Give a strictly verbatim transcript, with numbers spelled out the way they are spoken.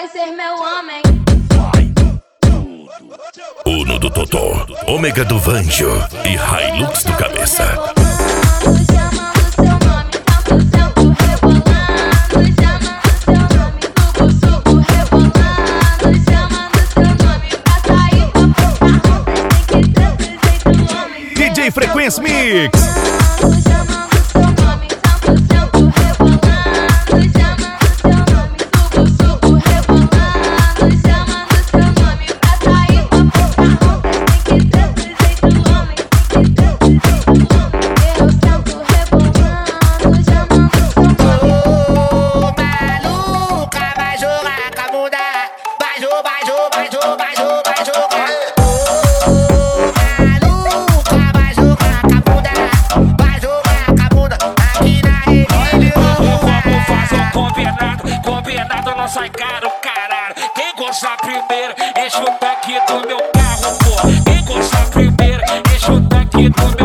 vai ser meu homem. Uno do Totó, Ômega do Vanjo e Hilux do Cabeça. D J Frequência Mix. Sai caro, caralho. Quem gostar primeiro, enche o tanque do meu carro, pô. Quem gostar primeiro, enche o tanque do meu